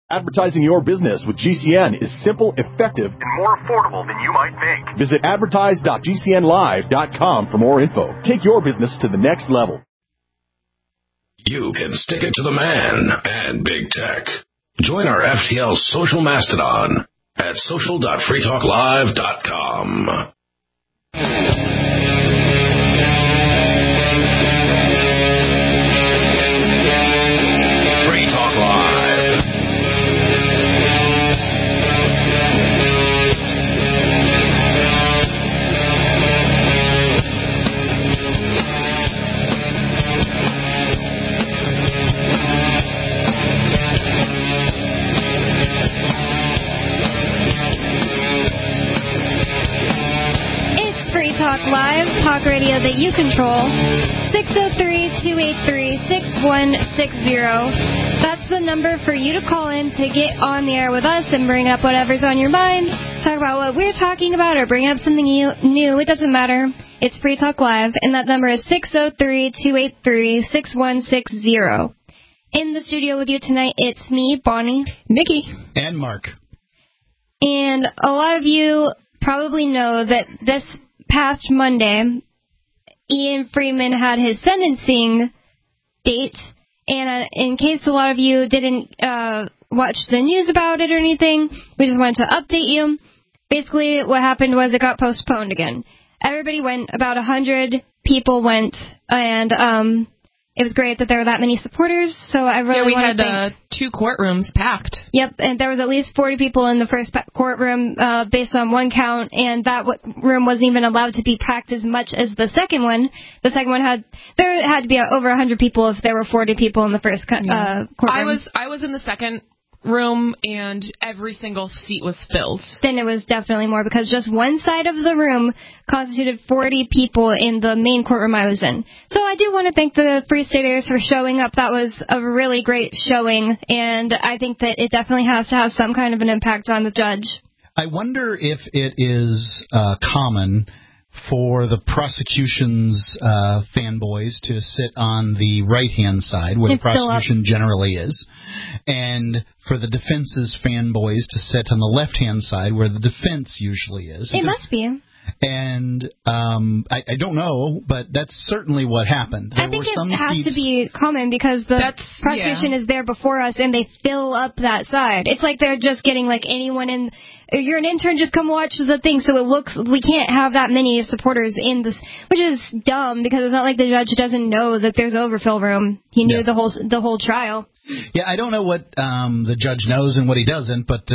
Advertising your business with GCN is simple, effective, and more affordable than you might think. Visit advertise.gcnlive.com for more info. Take your business to the next level. You can stick it to the man and big tech. Join our FTL social mastodon at social.freetalklive.com. Live, talk radio that you control. 603-283-6160. That's the number for you to call in to get on the air with us and bring up whatever's on your mind. Talk about what we're talking about or bring up something new. It doesn't matter. It's Free Talk Live, and that number is 603-283-6160. In the studio with you tonight, it's me, Bonnie, Nikki, and Mark. And a lot of you probably know that this past Monday, Ian Freeman had his sentencing date, and in case a lot of you didn't watch the news about it or anything, we just wanted to update you. Basically, what happened was it got postponed again. Everybody went, about 100 people went, and it was great that there were that many supporters, so I really want to had 2 courtrooms packed. Yep, and there was at least 40 people in the first courtroom based on one count, and that room wasn't even allowed to be packed as much as the second one. The second one had to be over 100 people if there were 40 people in the first courtroom. I was in the second room, and every single seat was filled. Then it was definitely more, because just one side of the room constituted 40 people in the main courtroom I was in. So I do want to thank the Free Staters for showing up. That was a really great showing, and I think that it definitely has to have some kind of an impact on the judge. I wonder if it is common for the prosecution's fanboys to sit on the right-hand side, where the prosecution generally is, and for the defense's fanboys to sit on the left-hand side, where the defense usually is. It must be. And I don't know, but that's certainly what happened. I think it has to be common, because the prosecution is there before us, and they fill up that side. It's like they're just getting like anyone in. You're an intern, just come watch the thing. So it looks, we can't have that many supporters in this, which is dumb, because it's not like the judge doesn't know that there's overfill room. He knew the whole trial. Yeah, I don't know what the judge knows and what he doesn't, but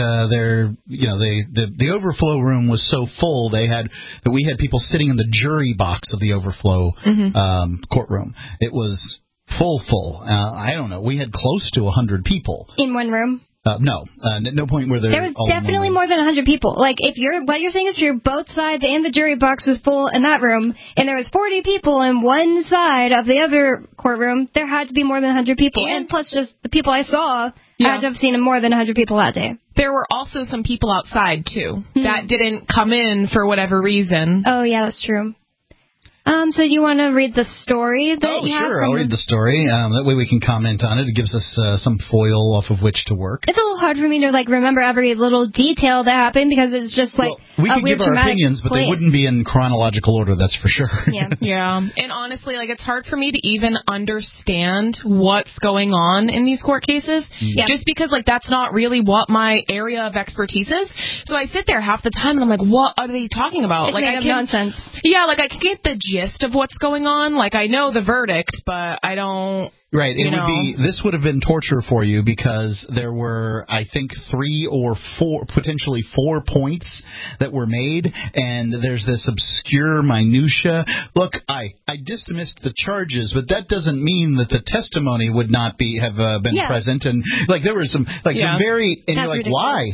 the overflow room was so full we had people sitting in the jury box of the overflow courtroom. It was full. I don't know. We had close to 100 people in one room. No point where there was definitely more than 100 people. Like, if what you're saying is true, both sides and the jury box was full in that room, and there was 40 people in one side of the other courtroom, there had to be more than 100 people. And plus, just the people I saw, I had to have seen more than 100 people that day. There were also some people outside, too, that didn't come in for whatever reason. Oh, yeah, that's true. So do you want to read the story that you have? Sure, I'll read the story. That way we can comment on it. It gives us some foil off of which to work. It's a little hard for me to remember every little detail that happened, because it's just we could give our opinions, but they wouldn't be in chronological order, that's for sure. Yeah. And honestly, it's hard for me to even understand what's going on in these court cases, just because that's not really what my area of expertise is. So I sit there half the time and I'm like, what are they talking about? It's made up nonsense. Yeah, I can get the gist of what's going on. I know the verdict, but I don't. Right. This would have been torture for you, because there were, I think, 3 or 4, potentially 4 points that were made, and there's this obscure minutia. Look, I dismissed the charges, but that doesn't mean that the testimony would not have been present. And there were some some very, and you're like, why?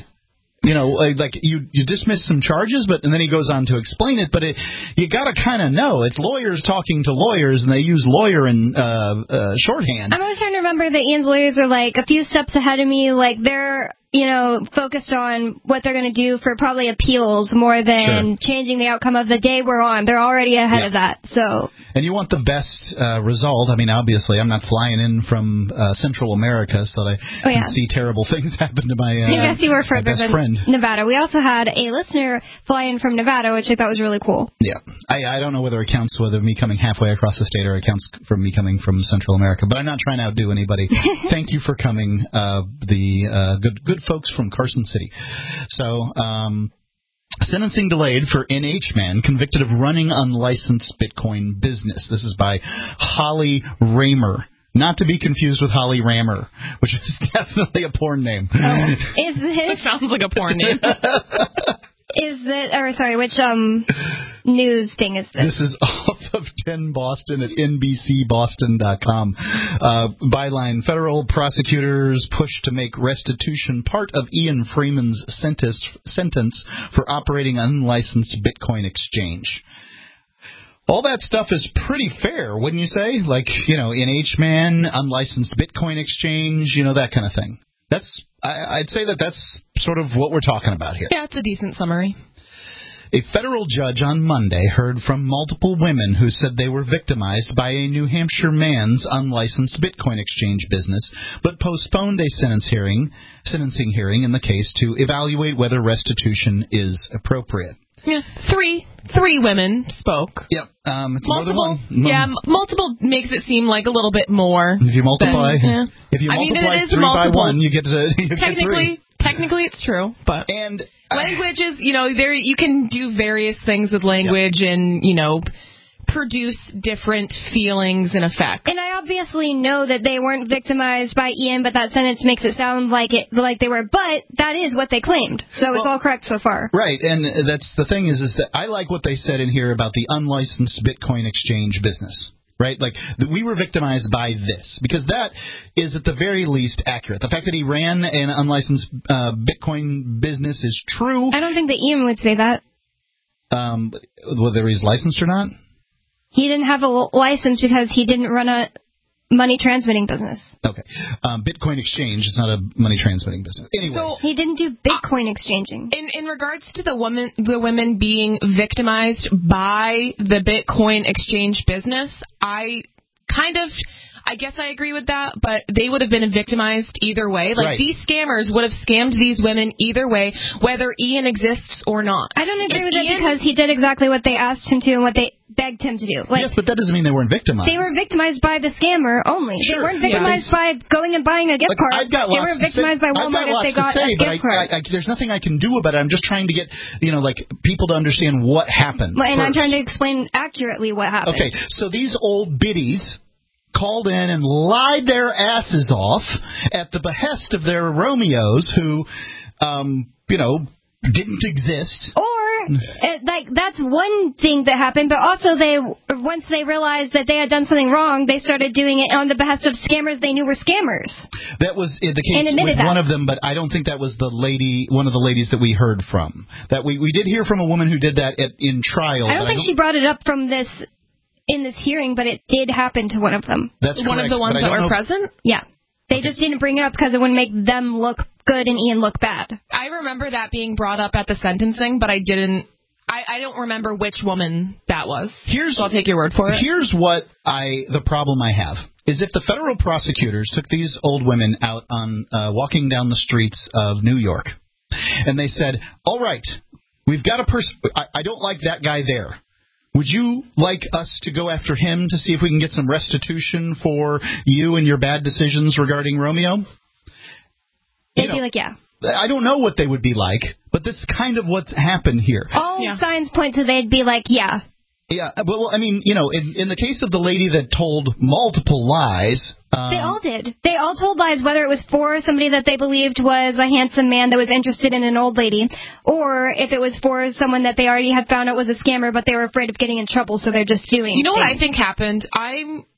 You dismiss some charges, and then he goes on to explain it, but you got to kind of know. It's lawyers talking to lawyers, and they use lawyer in shorthand. I'm always trying to remember that Ian's lawyers are a few steps ahead of me. They're focused on what they're going to do for probably appeals more than changing the outcome of the day we're on. They're already ahead of that. So. And you want the best result. I mean, obviously, I'm not flying in from Central America so that I can see terrible things happen to my yes, you were further best than friend. Nevada. We also had a listener fly in from Nevada, which I thought was really cool. Yeah. I don't know whether it counts whether me coming halfway across the state or it counts from me coming from Central America, but I'm not trying to outdo anybody. Thank you for coming, the good folks from Carson City. So, sentencing delayed for NH man convicted of running unlicensed Bitcoin business. This is by Holly Raymer. Not to be confused with Holly Rammer, which is definitely a porn name. Oh, is this? It sounds like a porn name. Which news thing is this? This is off of 10 Boston at NBCBoston.com. Byline, federal prosecutors push to make restitution part of Ian Freeman's sentence for operating unlicensed Bitcoin exchange. All that stuff is pretty fair, wouldn't you say? Like, NH man, unlicensed Bitcoin exchange, that kind of thing. I'd say that's sort of what we're talking about here. Yeah, it's a decent summary. A federal judge on Monday heard from multiple women who said they were victimized by a New Hampshire man's unlicensed Bitcoin exchange business, but postponed a sentencing hearing in the case to evaluate whether restitution is appropriate. Yeah, three women spoke. Yep. It's multiple. Yeah, multiple makes it seem like a little bit more. If you multiply, if you multiply 3 by 1, you get three. Technically, it's true, but languages, you can do various things with language and produce different feelings and effects. And I obviously know that they weren't victimized by Ian, but that sentence makes it sound like they were. But that is what they claimed, so it's all correct so far. Right, and that's the thing is that I like what they said in here about the unlicensed Bitcoin exchange business. Right, like we were victimized by this because that is at the very least accurate. The fact that he ran an unlicensed Bitcoin business is true. I don't think that Ian would say that. Whether he's licensed or not. He didn't have a license because he didn't run a money transmitting business. Okay. Bitcoin exchange is not a money transmitting business. Anyway. So he didn't do Bitcoin exchanging. In regards to the women being victimized by the Bitcoin exchange business, I guess I agree with that, but they would have been victimized either way. These scammers would have scammed these women either way, whether Ian exists or not. I don't agree with that because he did exactly what they asked him to and what they begged him to do. Yes, but that doesn't mean they weren't victimized. They were victimized by the scammer only. Sure. They weren't victimized by going and buying a gift card. They were victimized by Walmart if they got a gift card. There's nothing I can do about it. I'm just trying to get, people to understand what happened. And I'm trying to explain accurately what happened. Okay, so these old biddies called in and lied their asses off at the behest of their Romeos who, didn't exist. That's one thing that happened, but also once they realized that they had done something wrong, they started doing it on the behest of scammers they knew were scammers. That was the case with one of them, but I don't think that was one of the ladies that we heard from. That we did hear from a woman who did that in trial. I don't think she brought it up in this hearing, but it did happen to one of them. That's one correct, of the ones that were present? Yeah. They just didn't bring it up because it wouldn't make them look good and Ian look bad. I remember that being brought up at the sentencing, but I don't remember which woman that was. So I'll take your word for it. Here's what the problem I have is if the federal prosecutors took these old women out on walking down the streets of New York, and they said, "All right, we've got a person. I don't like that guy there. Would you like us to go after him to see if we can get some restitution for you and your bad decisions regarding Romeo?" They'd be like, yeah. I don't know what they would be like, but this is kind of what's happened here. All signs point to they'd be like, yeah. Yeah, well, I mean, in the case of the lady that told multiple lies... they all did. They all told lies, whether it was for somebody that they believed was a handsome man that was interested in an old lady, or if it was for someone that they already had found out was a scammer, but they were afraid of getting in trouble, so they're just doing what I think happened?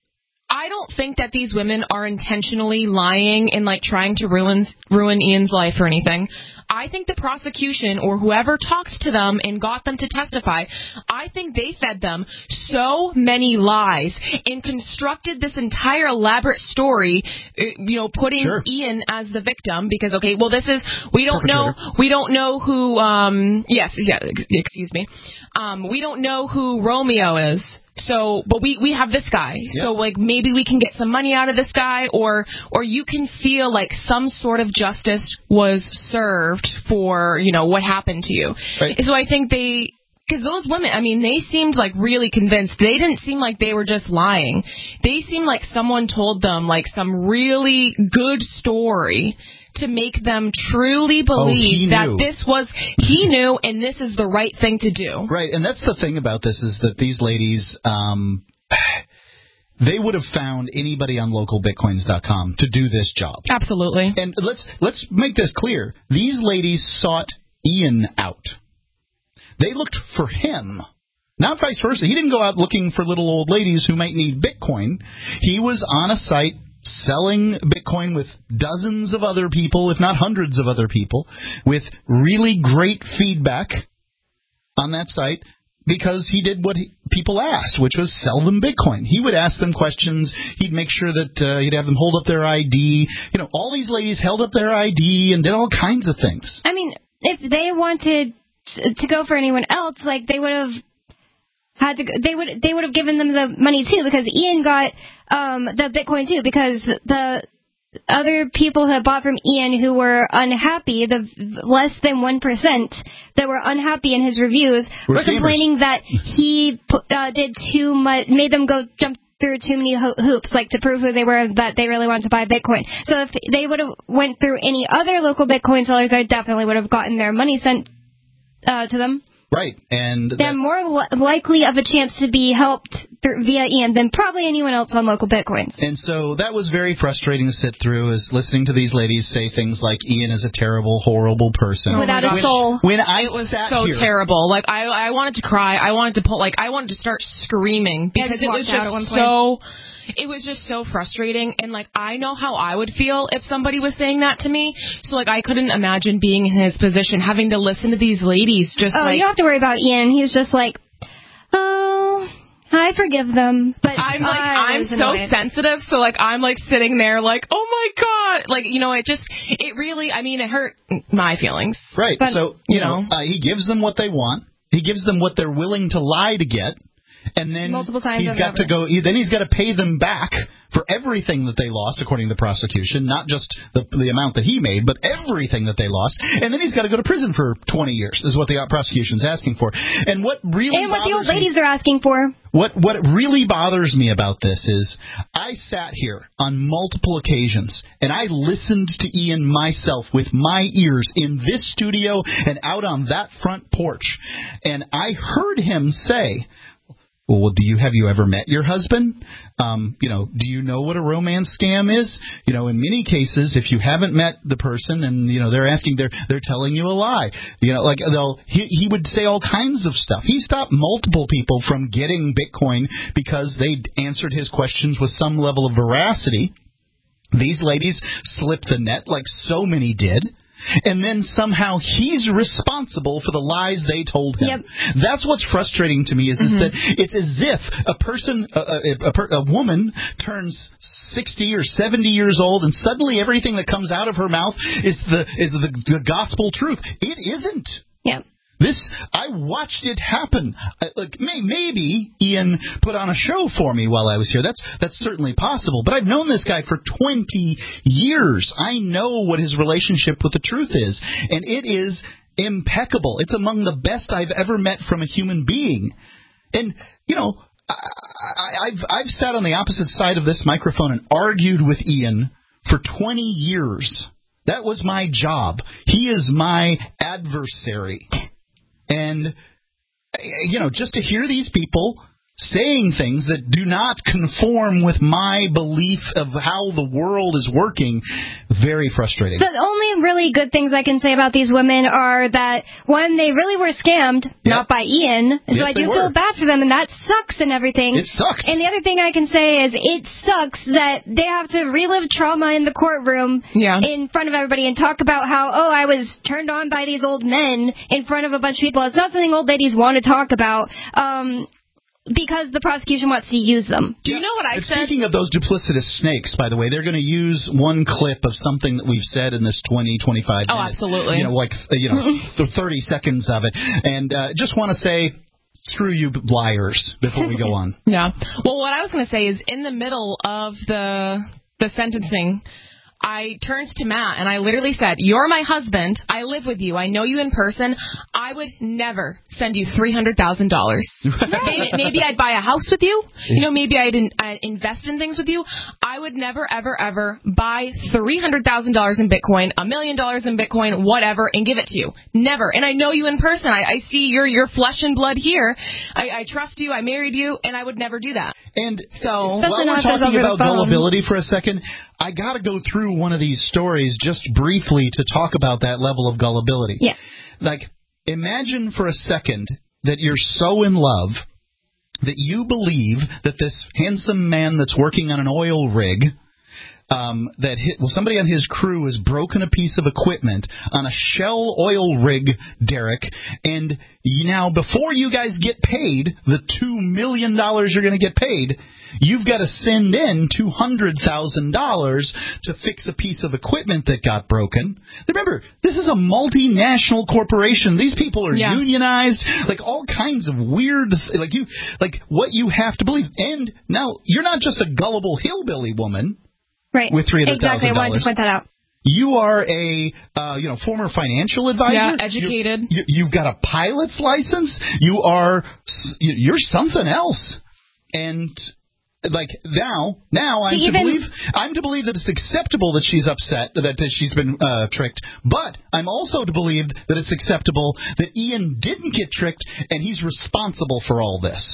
I don't think that these women are intentionally lying and like trying to ruin Ian's life or anything. I think the prosecution or whoever talked to them and got them to testify, I think they fed them so many lies and constructed this entire elaborate story, putting Ian as the victim because, okay, well, we don't know who, excuse me. We don't know who Romeo is. So, but we have this guy. Yep. So, like, maybe we can get some money out of this guy, or you can feel like some sort of justice was served for, what happened to you. Right. So I think because those women, I mean, they seemed like really convinced. They didn't seem like they were just lying. They seemed like someone told them like some really good story to make them truly believe that he knew, and this is the right thing to do. Right, and that's the thing about this is that these ladies, they would have found anybody on localbitcoins.com to do this job. Absolutely. And let's make this clear. These ladies sought Ian out. They looked for him. Not vice versa. He didn't go out looking for little old ladies who might need Bitcoin. He was on a site selling Bitcoin with dozens of other people, if not hundreds of other people, with really great feedback on that site because he did what people asked, which was sell them Bitcoin. He would ask them questions. He'd make sure that he'd have them hold up their ID. All these ladies held up their ID and did all kinds of things. I mean, if they wanted to go for anyone else, like they would have had to. They would have given them the money too, because Ian got the Bitcoin too, because the other people who had bought from Ian who were unhappy, the less than 1% that were unhappy in his reviews, were complaining that he did too much, made them jump through too many hoops, like to prove who they were, that they really wanted to buy Bitcoin. So if they would have went through any other local Bitcoin sellers, they definitely would have gotten their money sent to them. Right, and they're more likely of a chance to be helped via Ian than probably anyone else on local Bitcoins. And so that was very frustrating to sit through, is listening to these ladies say things like Ian is a terrible, horrible person without a soul. When it was so terrible. Like I wanted to cry. I wanted to start screaming because it was just so. It was just so frustrating, and, like, I know how I would feel if somebody was saying that to me, so, like, I couldn't imagine being in his position, having to listen to these ladies just, you don't have to worry about Ian. He's just like, I forgive them, but I'm so sensitive, so, like, I'm, like, sitting there, like, oh, my God, like, it really, I mean, it hurt my feelings. Right, but, so, he gives them what they want. He gives them what they're willing to lie to get. And then he's got to pay them back for everything that they lost, according to the prosecution, not just the amount that he made, but everything that they lost. And then he's got to go to prison for 20 years, is what the prosecution's asking for. And what the old ladies are asking for. What really bothers me about this is I sat here on multiple occasions and I listened to Ian myself with my ears in this studio and out on that front porch. And I heard him say, well, have you ever met your husband? Do you know what a romance scam is? In many cases, if you haven't met the person and, they're telling you a lie. He would say all kinds of stuff. He stopped multiple people from getting Bitcoin because they answered his questions with some level of veracity. These ladies slipped the net like so many did. And then somehow he's responsible for the lies they told him. Yep. That's what's frustrating to me is that it's as if a woman turns 60 or 70 years old and suddenly everything that comes out of her mouth is the gospel truth. It isn't. Yeah. I watched it happen. Maybe Ian put on a show for me while I was here. That's certainly possible. But I've known this guy for 20 years. I know what his relationship with the truth is, and it is impeccable. It's among the best I've ever met from a human being. And I've sat on the opposite side of this microphone and argued with Ian for 20 years. That was my job. He is my adversary. And, just to hear these people saying things that do not conform with my belief of how the world is working. Very frustrating. The only really good things I can say about these women are that, one, they really were scammed, not by Ian, so I do feel bad for them, and that sucks and everything. It sucks. And the other thing I can say is it sucks that they have to relive trauma in the courtroom in front of everybody and talk about how, I was turned on by these old men in front of a bunch of people. It's not something old ladies want to talk about. Because the prosecution wants to use them. Do you know what I said? Speaking of those duplicitous snakes, by the way, they're going to use one clip of something that we've said in this 20-25 minutes. Oh, absolutely. 30 seconds of it. And just want to say, screw you liars, before we go on. Yeah. Well, what I was going to say is, in the middle of the sentencing, I turned to Matt and I literally said, "You're my husband. I live with you. I know you in person. I would never send you $300,000. Maybe I'd buy a house with you. Maybe I'd invest in things with you. I would never, ever, ever buy $300,000 in Bitcoin, $1 million in Bitcoin, whatever, and give it to you. Never. And I know you in person. I see your flesh and blood here. I trust you. I married you, and I would never do that." And so, while we're talking about gullibility for a second, I got to go through one of these stories just briefly to talk about that level of gullibility. Yeah. Like, imagine for a second that you're so in love that you believe that this handsome man that's working on an oil rig, somebody on his crew has broken a piece of equipment on a Shell oil rig, Derek, and now before you guys get paid, the $2 million you're going to get paid, you've got to send in $200,000 to fix a piece of equipment that got broken. Remember, this is a multinational corporation. These people are unionized, like all kinds of weird, what you have to believe. And now you're not just a gullible hillbilly woman. Right. With $300,000. Exactly. I wanted to point that out. You are a former financial advisor. Yeah, educated. You've got a pilot's license. You're something else. And now I'm to believe that it's acceptable that she's upset that she's been tricked. But I'm also to believe that it's acceptable that Ian didn't get tricked and he's responsible for all this.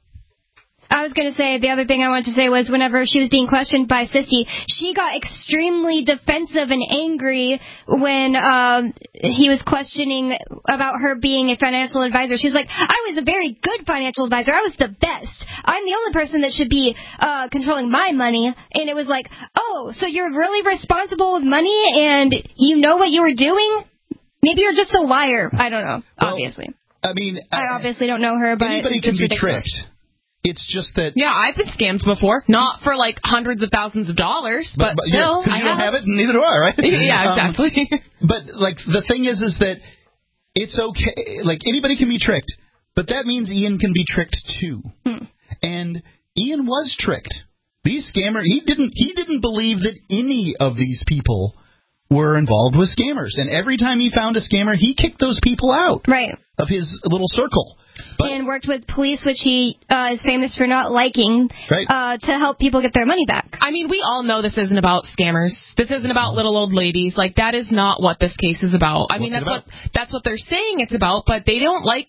I was going to say, the other thing I wanted to say was whenever she was being questioned by Sissy, she got extremely defensive and angry when he was questioning about her being a financial advisor. She was like, "I was a very good financial advisor. I was the best. I'm the only person that should be controlling my money." And it was like, "Oh, so you're really responsible with money and you know what you were doing? Maybe you're just a liar." I don't know, obviously. I mean, I obviously don't know her, but anybody can be tricked. It's just that... Yeah, I've been scammed before. Not for, hundreds of thousands of dollars, but still, because you don't have it, and neither do I, right? Yeah, exactly. But, the thing is that it's okay. Anybody can be tricked, but that means Ian can be tricked, too. And Ian was tricked. These scammers... He didn't believe that any of these people were involved with scammers. And every time he found a scammer, he kicked those people out of his little circle. And worked with police, which he is famous for not liking, to help people get their money back. I mean, we all know this isn't about scammers. This isn't about little old ladies. That is not what this case is about. I mean, that's what they're saying it's about, but they don't like,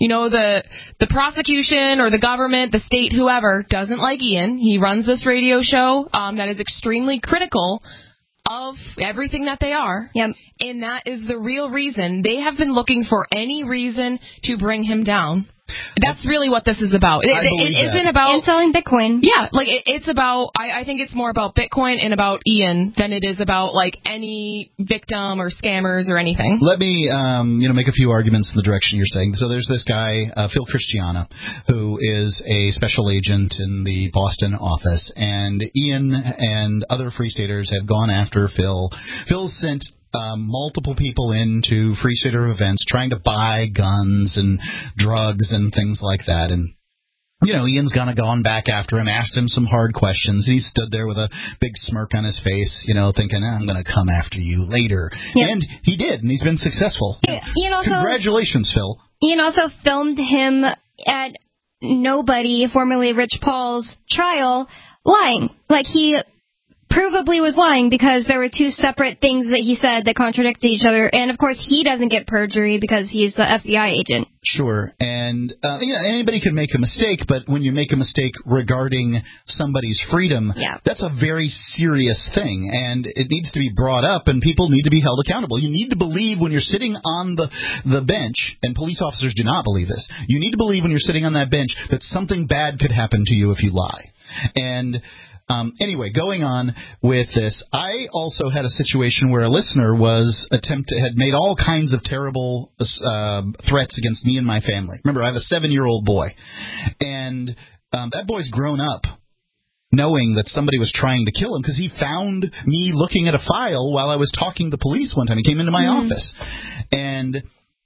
the prosecution or the government, the state, whoever, doesn't like Ian. He runs this radio show that is extremely critical of everything that they are. Yep. And that is the real reason. They have been looking for any reason to bring him down. That's really what this is about. It isn't about... And selling Bitcoin. Yeah, it's about... I think it's more about Bitcoin and about Ian than it is about, any victim or scammers or anything. Let me, make a few arguments in the direction you're saying. So there's this guy, Phil Christiana, who is a special agent in the Boston office, and Ian and other Free Staters have gone after Phil. Phil sent... multiple people into Free Stater events trying to buy guns and drugs and things like that. And, Ian's gone back after him, asked him some hard questions. He stood there with a big smirk on his face, thinking, I'm going to come after you later. Yep. And he did, and he's been successful. Ian also, congratulations, Phil. Ian also filmed him at Nobody, formerly Rich Paul's trial, lying. He provably was lying because there were two separate things that he said that contradicted each other. And, of course, he doesn't get perjury because he's the FBI agent. Sure. And, anybody can make a mistake, but when you make a mistake regarding somebody's freedom, that's a very serious thing. And it needs to be brought up, and people need to be held accountable. You need to believe when you're sitting on the bench, and police officers do not believe this, you need to believe when you're sitting on that bench that something bad could happen to you if you lie. And anyway, going on with this, I also had a situation where a listener had made all kinds of terrible threats against me and my family. Remember, I have a 7-year-old boy, and that boy's grown up knowing that somebody was trying to kill him because he found me looking at a file while I was talking to the police one time. He came into my office, and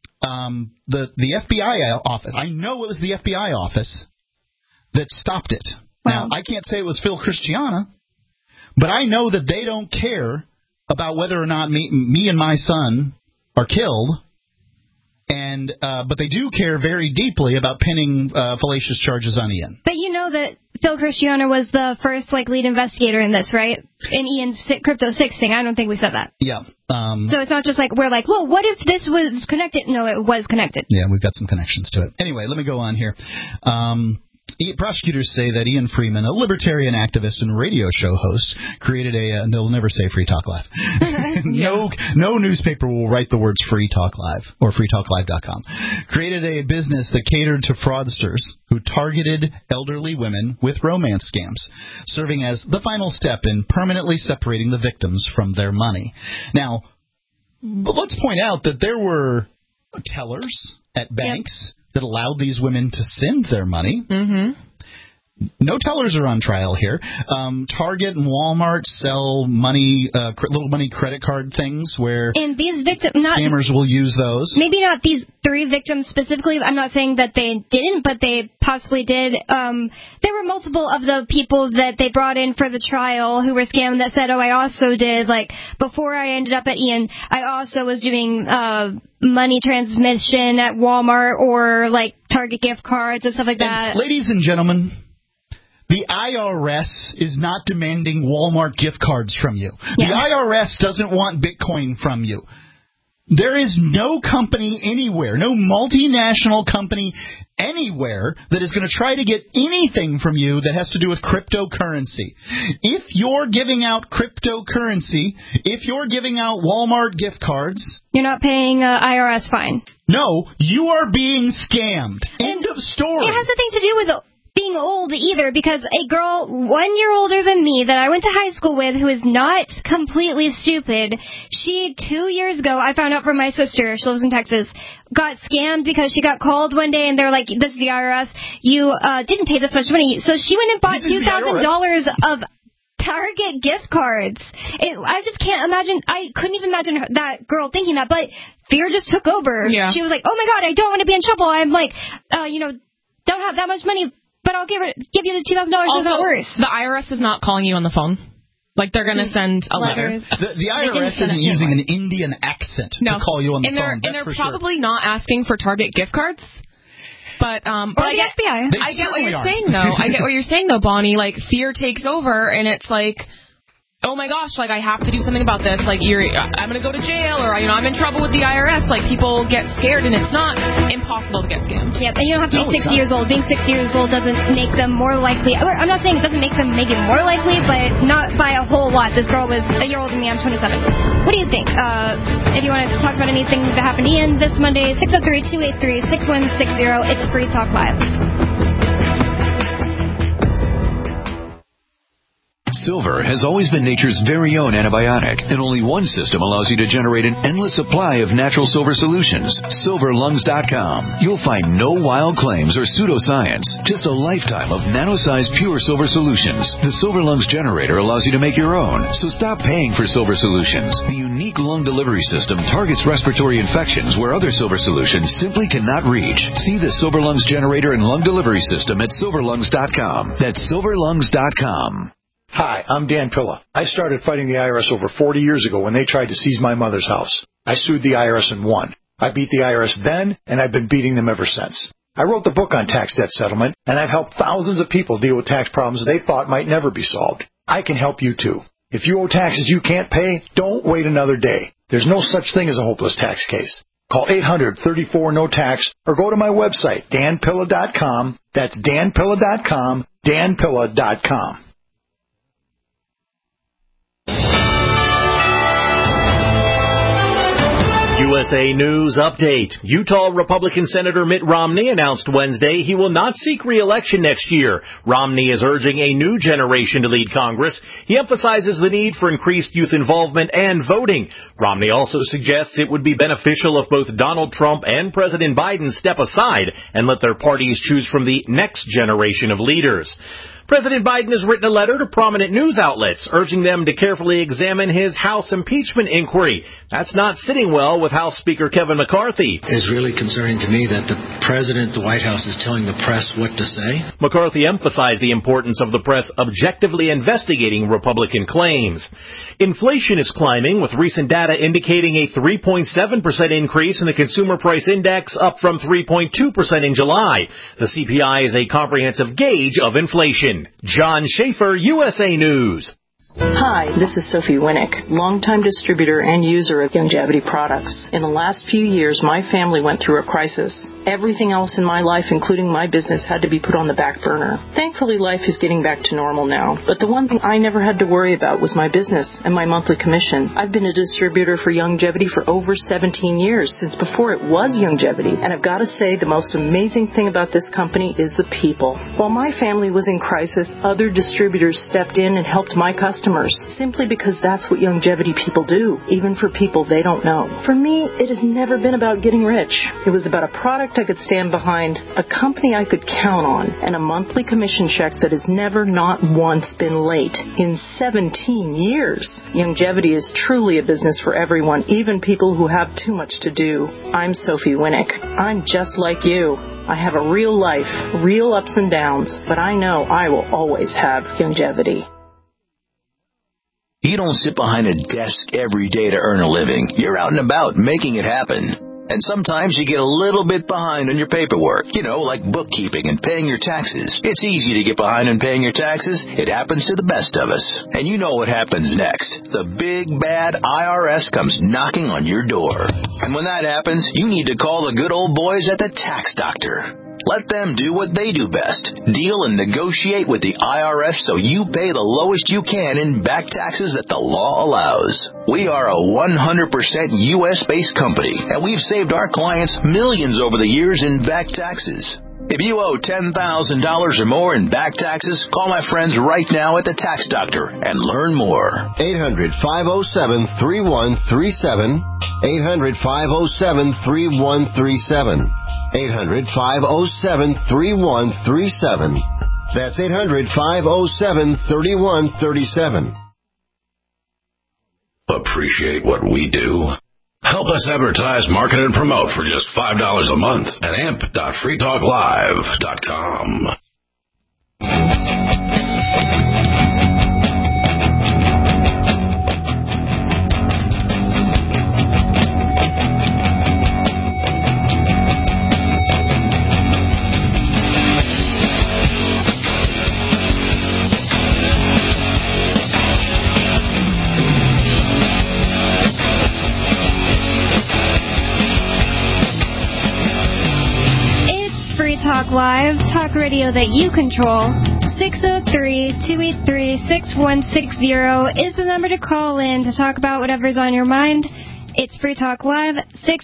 the FBI office, I know it was the FBI office that stopped it. Now, I can't say it was Phil Christiana, but I know that they don't care about whether or not me and my son are killed, and but they do care very deeply about pinning fallacious charges on Ian. But you know that Phil Christiana was the first lead investigator in this, right? In Ian's Crypto 6 thing. I don't think we said that. Yeah. So it's not just we're well, what if this was connected? No, it was connected. Yeah, we've got some connections to it. Anyway, let me go on here. Prosecutors say that Ian Freeman, a libertarian activist and radio show host, created they'll never say Free Talk Live. No newspaper will write the words Free Talk Live or freetalklive.com. Created a business that catered to fraudsters who targeted elderly women with romance scams, serving as the final step in permanently separating the victims from their money. Now, let's point out that there were tellers at banks that allowed these women to send their money. Mm-hmm. No tellers are on trial here. Target and Walmart sell money, little money credit card things where and these victims, scammers will use those. Maybe not these 3 victims specifically. I'm not saying that they didn't, but they possibly did. There were multiple of the people that they brought in for the trial who were scammed that said, I also did, before I ended up at Ian, I also was doing money transmission at Walmart or, Target gift cards and stuff like that. And ladies and gentlemen, the IRS is not demanding Walmart gift cards from you. Yeah. The IRS doesn't want Bitcoin from you. There is no company anywhere, no multinational company anywhere that is going to try to get anything from you that has to do with cryptocurrency. If you're giving out cryptocurrency, if you're giving out Walmart gift cards, you're not paying an IRS fine. No, you are being scammed. End of story. It has nothing to do with being old either, because a girl 1 year older than me that I went to high school with who is not completely stupid, she 2 years ago, I found out from my sister, she lives in Texas, got scammed because she got called one day and they're like, this is the IRS, you didn't pay this much money. So she went and bought $2,000 of Target gift cards. I just can't imagine, I couldn't even imagine that girl thinking that, but fear just took over. Yeah. She was like, oh my God, I don't want to be in trouble. I'm like, don't have that much money, but I'll give you the $2,000. It's not worse. The IRS is not calling you on the phone. They're going to send a letter. The IRS isn't using an Indian accent to call you on the phone. And they're probably not asking for Target gift cards. But I get FBI. I get what you're saying, though. I get what you're saying, though, Bonnie. Fear takes over, and it's oh my gosh, I have to do something about this. I'm going to go to jail, or I'm in trouble with the IRS. People get scared, and it's not impossible to get scammed. Yep, and you don't have to be 60 years old. Being 60 years old doesn't make them more likely. I'm not saying it doesn't make them maybe more likely, but not by a whole lot. This girl was a year older than me. I'm 27. What do you think? If you want to talk about anything that happened to Ian this Monday, 603-283-6160. It's Free Talk Live. Silver has always been nature's very own antibiotic, and only one system allows you to generate an endless supply of natural silver solutions. SilverLungs.com. You'll find no wild claims or pseudoscience, just a lifetime of nano-sized pure silver solutions. The Silver Lungs generator allows you to make your own, so stop paying for silver solutions. The unique lung delivery system targets respiratory infections where other silver solutions simply cannot reach. See the Silver Lungs generator and lung delivery system at SilverLungs.com. That's SilverLungs.com. Hi, I'm Dan Pilla. I started fighting the IRS over 40 years ago when they tried to seize my mother's house. I sued the IRS and won. I beat the IRS then, and I've been beating them ever since. I wrote the book on tax debt settlement, and I've helped thousands of people deal with tax problems they thought might never be solved. I can help you too. If you owe taxes you can't pay, don't wait another day. There's no such thing as a hopeless tax case. Call 800-34-NO-TAX or go to my website, danpilla.com. That's danpilla.com, danpilla.com. USA News Update. Utah Republican Senator Mitt Romney announced Wednesday he will not seek re-election next year. Romney is urging a new generation to lead Congress. He emphasizes the need for increased youth involvement and voting. Romney also suggests it would be beneficial if both Donald Trump and President Biden step aside and let their parties choose from the next generation of leaders. President Biden has written a letter to prominent news outlets urging them to carefully examine his House impeachment inquiry. That's not sitting well with House Speaker Kevin McCarthy. It's really concerning to me that the president, the White House, is telling the press what to say. McCarthy emphasized the importance of the press objectively investigating Republican claims. Inflation is climbing, with recent data indicating a 3.7% increase in the Consumer Price Index, up from 3.2% in July. The CPI is a comprehensive gauge of inflation. John Schaefer, USA News. Hi, this is Sophie Winnick, longtime distributor and user of Youngevity products. In the last few years, my family went through a crisis. Everything else in my life, including my business, had to be put on the back burner. Thankfully, life is getting back to normal now. But the one thing I never had to worry about was my business and my monthly commission. I've been a distributor for Youngevity for over 17 years, since before it was Youngevity. And I've got to say, the most amazing thing about this company is the people. While my family was in crisis, other distributors stepped in and helped my customers, simply because that's what Youngevity people do, even for people they don't know. For me, it has never been about getting rich. It was about a product I could stand behind, a company I could count on, and a monthly commission check that has never, not once, been late in 17 years. Youngevity is truly a business for everyone, even people who have too much to do. I'm Sophie Winnick. I'm just like you. I have a real life, real ups and downs, but I know I will always have Youngevity. You don't sit behind a desk every day to earn a living. You're out and about making it happen. And sometimes you get a little bit behind on your paperwork, like bookkeeping and paying your taxes. It's easy to get behind on paying your taxes. It happens to the best of us. And you know what happens next. The big, bad IRS comes knocking on your door. And when that happens, you need to call the good old boys at the Tax Doctor. Let them do what they do best. Deal and negotiate with the IRS so you pay the lowest you can in back taxes that the law allows. We are a 100% U.S.-based company, and we've saved our clients millions over the years in back taxes. If you owe $10,000 or more in back taxes, call my friends right now at the Tax Doctor and learn more. 800-507-3137. 800-507-3137. 800-507-3137. That's 800-507-3137. Appreciate what we do? Help us advertise, market, and promote for just $5 a month at amp.freetalklive.com. Talk Live, talk radio that you control. 603-283-6160 is the number to call in to talk about whatever's on your mind. It's Free Talk Live,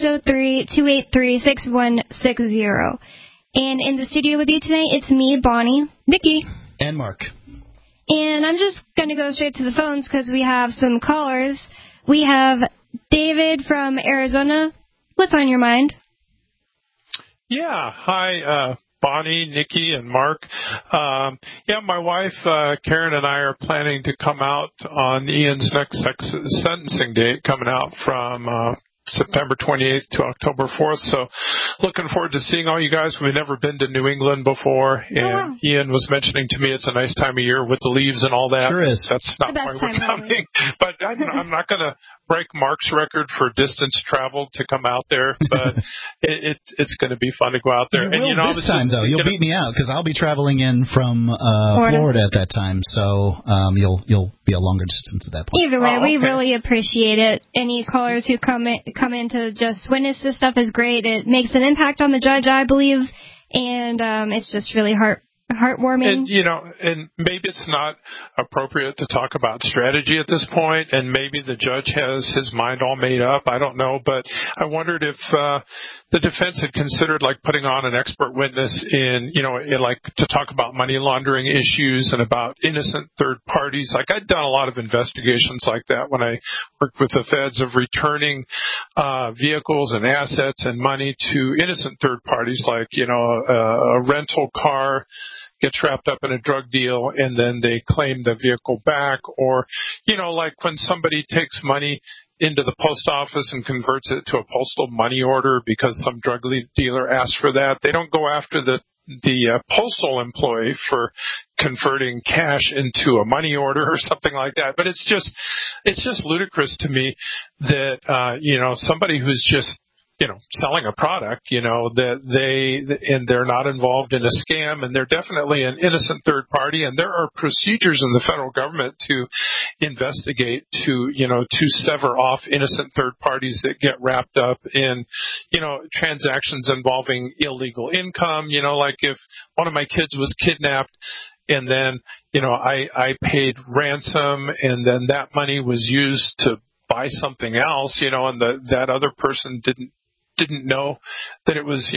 603-283-6160. And in the studio with you today, it's me, Bonnie, Nikki, and Mark. And I'm just going to go straight to the phones because we have some callers. We have David from Arizona. What's on your mind? Yeah. Hi, Bonnie, Nikki, and Mark. My wife, Karen, and I are planning to come out on Ian's next sentencing date, coming out from September 28th to October 4th. So looking forward to seeing all you guys. We've never been to New England before, and Ian was mentioning to me it's a nice time of year with the leaves and all that. Sure is. That's not why we're coming. But I'm not going to break Mark's record for distance traveled to come out there, but it's going to be fun to go out there. You will this time, though. You'll beat me out because I'll be traveling in from Florida at that time, so you'll be a longer distance at that point. Either way, we really appreciate it. Any callers who come in to just witness this stuff is great. It makes an impact on the judge, I believe, and it's just really heartwarming. And, and maybe it's not appropriate to talk about strategy at this point, and maybe the judge has his mind all made up. I don't know, but I wondered if the defense had considered like putting on an expert witness in like to talk about money laundering issues and about innocent third parties. Like I'd done a lot of investigations like that when I worked with the feds of returning vehicles and assets and money to innocent third parties, like a rental car gets wrapped up in a drug deal and then they claim the vehicle back, or like when somebody takes money into the post office and converts it to a postal money order because some drug dealer asked for that. They don't go after the postal employee for converting cash into a money order or something like that. But it's just ludicrous to me that somebody who's just selling a product, that they're not involved in a scam, and they're definitely an innocent third party, and there are procedures in the federal government to investigate, to sever off innocent third parties that get wrapped up in, transactions involving illegal income, like if one of my kids was kidnapped and then, I paid ransom and then that money was used to buy something else, and that other person didn't know that it was,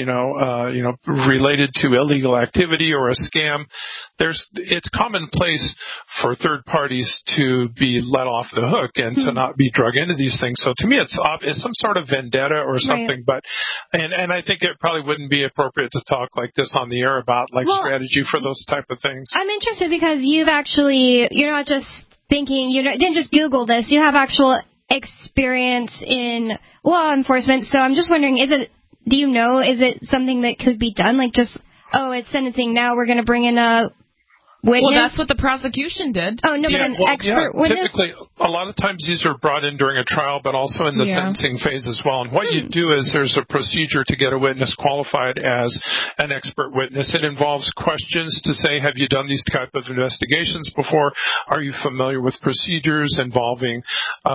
related to illegal activity or a scam. It's commonplace for third parties to be let off the hook and to not be drug into these things. So to me, it's some sort of vendetta or something. Right. But and I think it probably wouldn't be appropriate to talk like this on the air about strategy for those type of things. I'm interested because you're not just thinking, you didn't just Google this. You have actual experience in law enforcement, so I'm just wondering, is it something that could be done? Like just, it's sentencing, now we're going to bring in a witness? Well, that's what the prosecution did. Oh, no, but an expert witness? Typically, a lot of times these are brought in during a trial, but also in the sentencing phase as well. And what you do is there's a procedure to get a witness qualified as an expert witness. It involves questions to say, have you done these type of investigations before? Are you familiar with procedures involving,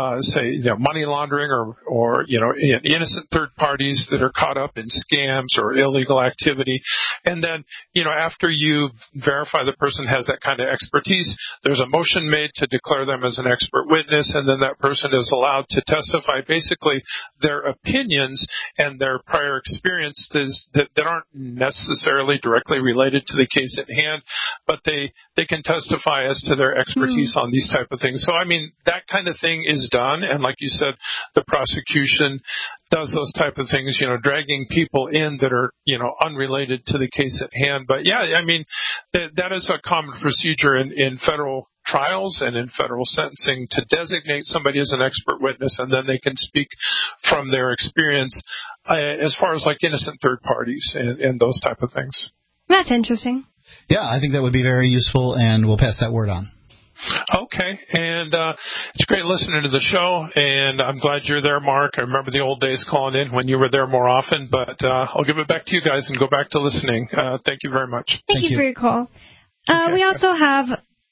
money laundering or innocent third parties that are caught up in scams or illegal activity? And then, after you verify the person has that kind of expertise, there's a motion made to declare them as an expert witness, and then that person is allowed to testify basically their opinions and their prior experiences that aren't necessarily directly related to the case at hand, but they can testify as to their expertise on these type of things. So, I mean, that kind of thing is done, and like you said, the prosecution does those type of things, dragging people in that are, unrelated to the case at hand. But yeah, I mean, that is a common procedure in federal trials and in federal sentencing to designate somebody as an expert witness, and then they can speak from their experience as far as like innocent third parties and those type of things. That's interesting. Yeah, I think that would be very useful, and we'll pass that word on. Okay, and it's great listening to the show, and I'm glad you're there, Mark. I remember the old days calling in when you were there more often, but I'll give it back to you guys and go back to listening. Thank you very much. Thank you for your call. We also have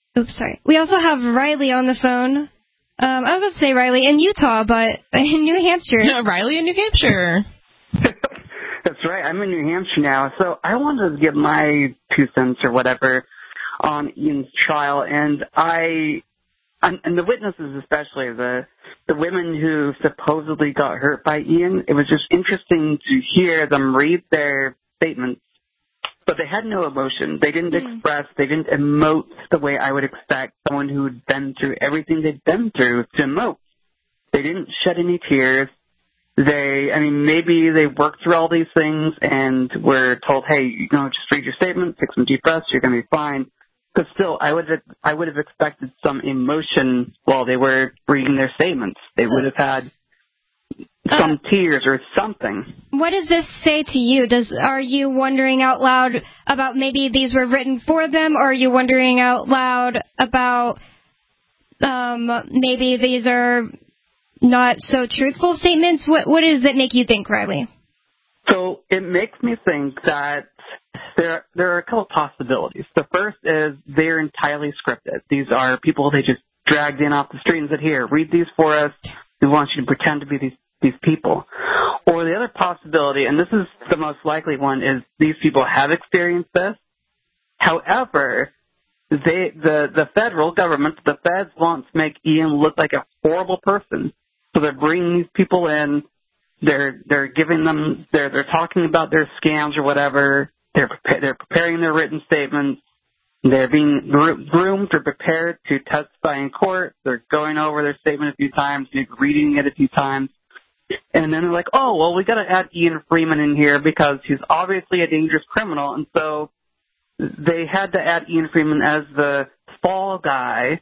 Riley on the phone. I was going to say Riley in Utah, but in New Hampshire. No, Riley in New Hampshire. That's right. I'm in New Hampshire now, so I wanted to give my 2 cents or whatever on Ian's trial, and the witnesses, especially the women who supposedly got hurt by Ian. It was just interesting to hear them read their statements, but they had no emotion. They didn't express, they didn't emote the way I would expect someone who'd been through everything they'd been through to emote. They didn't shed any tears. Maybe they worked through all these things and were told, hey, just read your statement, take some deep breaths, you're going to be fine. But still, I would have expected some emotion while they were reading their statements. They would have had some tears or something. What does this say to you? Are you wondering out loud about maybe these were written for them, or are you wondering out loud about maybe these are not so truthful statements? What does it make you think, Riley? So it makes me think that there are a couple possibilities. The first is they're entirely scripted. These are people they just dragged in off the street and said, here, read these for us. We want you to pretend to be these people. Or the other possibility, and this is the most likely one, is these people have experienced this. However, the federal government, the feds, want to make Ian look like a horrible person. So they're bringing these people in. They're giving them. They're talking about their scams or whatever. They're preparing their written statements. They're being groomed or prepared to testify in court. They're going over their statement a few times, maybe reading it a few times. And then they're like, oh, well, we got to add Ian Freeman in here because he's obviously a dangerous criminal. And so they had to add Ian Freeman as the fall guy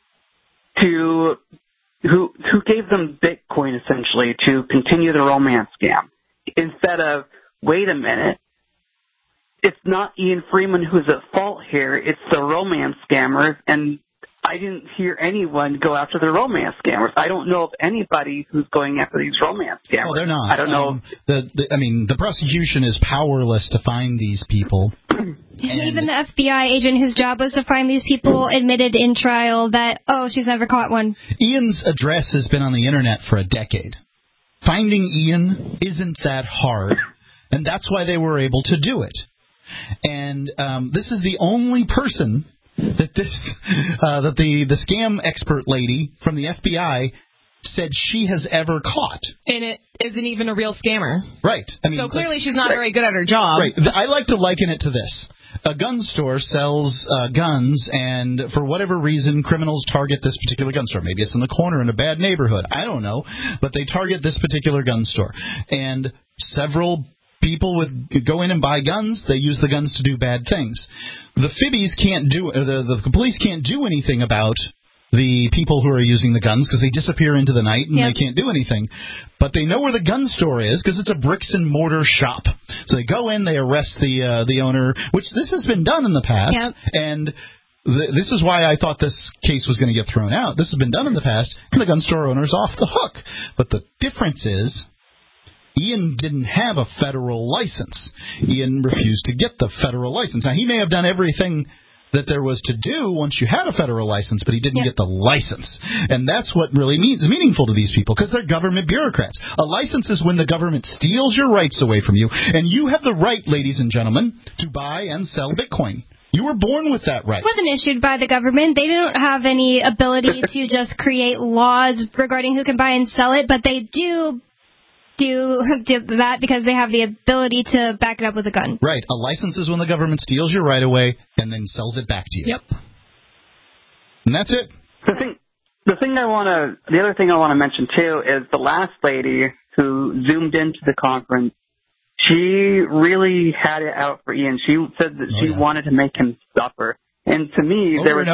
who gave them Bitcoin, essentially, to continue the romance scam. Instead of, wait a minute, it's not Ian Freeman who's at fault here, it's the romance scammers, and I didn't hear anyone go after the romance scammers. I don't know of anybody who's going after these romance scammers. Well, they're not. I don't know. The prosecution is powerless to find these people. Even the FBI agent whose job was to find these people admitted in trial that, she's never caught one. Ian's address has been on the Internet for a decade. Finding Ian isn't that hard, and that's why they were able to do it. And this is the only person that the scam expert lady from the FBI said she has ever caught. And it isn't even a real scammer. Right. So clearly she's not very good at her job. Right. I like to liken it to this. A gun store sells guns, and for whatever reason, criminals target this particular gun store. Maybe it's in the corner in a bad neighborhood. I don't know. But they target this particular gun store. And several people go in and buy guns. They use the guns to do bad things. The FIBIs can't do, the police can't do anything about the people who are using the guns because they disappear into the night and they can't do anything. But they know where the gun store is because it's a bricks and mortar shop. So they go in, they arrest the owner, which this has been done in the past. Yep. And this is why I thought this case was going to get thrown out. This has been done in the past, and the gun store owner's off the hook. But the difference is Ian didn't have a federal license. Ian refused to get the federal license. Now, he may have done everything that there was to do once you had a federal license, but he didn't get the license. And that's what really is meaningful to these people, because they're government bureaucrats. A license is when the government steals your rights away from you, and you have the right, ladies and gentlemen, to buy and sell Bitcoin. You were born with that right. It wasn't issued by the government. They don't have any ability to just create laws regarding who can buy and sell it, but they do that because they have the ability to back it up with a gun. Right. A license is when the government steals your right away and then sells it back to you. Yep. And that's it. The other thing I want to mention too is the last lady who zoomed into the conference. She really had it out for Ian. She said that she wanted to make him suffer. And to me, there was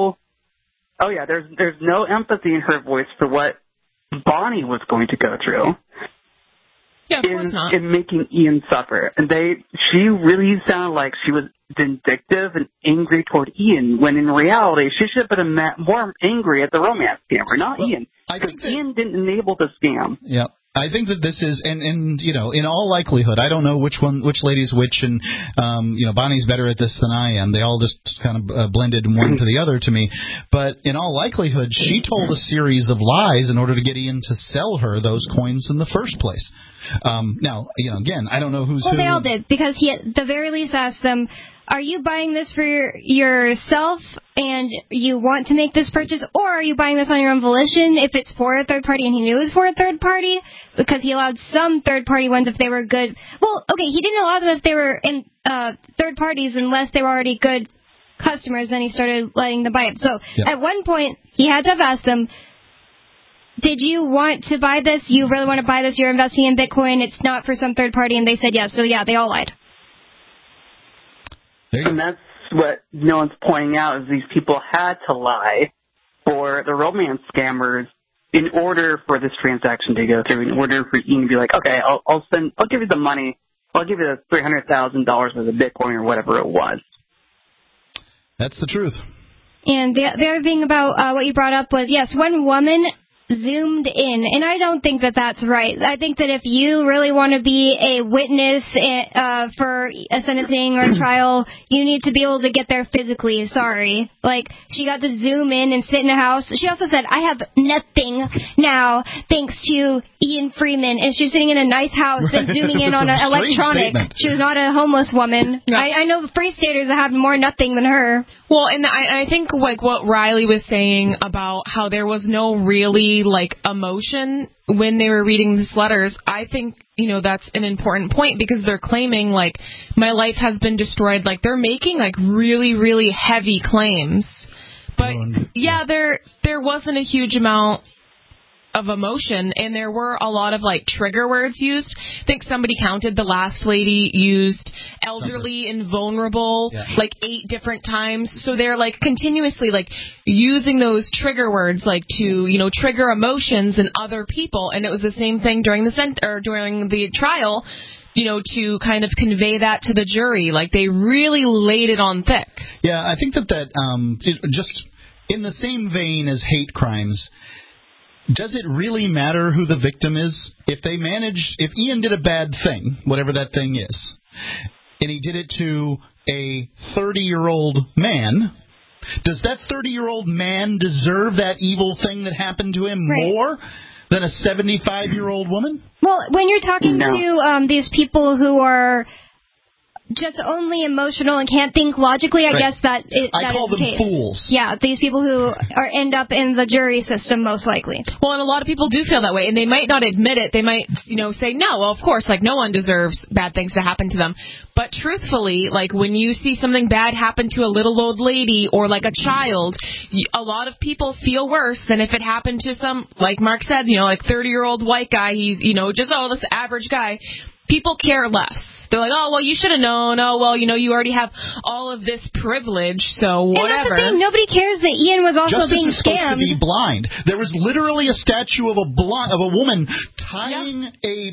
there's no empathy in her voice for what Bonnie was going to go through. Yeah, of course not. In making Ian suffer. And she really sounded like she was vindictive and angry toward Ian, when in reality she should have been more angry at the romance scammer, not Ian. Because Ian didn't enable the scam. Yeah. I think that this is, and in all likelihood, I don't know which lady's which, and Bonnie's better at this than I am. They all just kind of blended one to the other to me. But in all likelihood, she told a series of lies in order to get Ian to sell her those coins in the first place. Now, again, I don't know who's who. Well, they all did, because he at the very least asked them, are you buying this for yourself and you want to make this purchase, or are you buying this on your own volition if it's for a third party? And he knew it was for a third party because he allowed some third party ones if they were good. Well, okay, he didn't allow them if they were in third parties unless they were already good customers. Then he started letting them buy it. So at one point, he had to have asked them, did you want to buy this? You really want to buy this? You're investing in Bitcoin. It's not for some third party. And they said yes. So, they all lied. And that's what no one's pointing out, is these people had to lie for the romance scammers in order for this transaction to go through, in order for Ian to be like, okay, I'll give you the money. I'll give you the $300,000 worth of Bitcoin or whatever it was. That's the truth. And the other thing about what you brought up was, yes, one woman zoomed in, and I don't think that that's right. I think that if you really want to be a witness for a sentencing or a trial, you need to be able to get there physically. Sorry. Like, she got to zoom in and sit in a house. She also said, I have nothing now thanks to Ian Freeman, and she's sitting in a nice house and zooming in on an electronic. Statement. She was not a homeless woman. No. I know free staters that have more nothing than her. Well, and I think, like, what Riley was saying about how there was no really, like, emotion when they were reading these letters, I think, that's an important point, because they're claiming, like, my life has been destroyed. Like, they're making, like, really, really heavy claims. But, yeah, there wasn't a huge amount of emotion, and there were a lot of, like, trigger words used. I think somebody counted the last lady used elderly and vulnerable, like, 8 different times. So they're, like, continuously, like, using those trigger words, like, to, trigger emotions in other people. And it was the same thing during the trial, to kind of convey that to the jury. Like, they really laid it on thick. Yeah, I think that just in the same vein as hate crimes, does it really matter who the victim is? If Ian did a bad thing, whatever that thing is, and he did it to a 30-year-old man, does that 30-year-old man deserve that evil thing that happened to him more than a 75-year-old woman? Well, when you're talking to these people who are just only emotional and can't think logically, I guess that I call them case. Fools. Yeah, these people who end up in the jury system most likely. Well, and a lot of people do feel that way, and they might not admit it. They might, say, no, well, of course, like, no one deserves bad things to happen to them. But truthfully, like, when you see something bad happen to a little old lady or, like, a child, a lot of people feel worse than if it happened to some, like Mark said, like, 30-year-old white guy. He's, just, that's the average guy. People care less. They're like, oh, well, you should have known. Oh, well, you already have all of this privilege, so whatever. And that's the thing. Nobody cares that Ian was also being Justice is supposed to be blind. There was literally a statue of a woman tying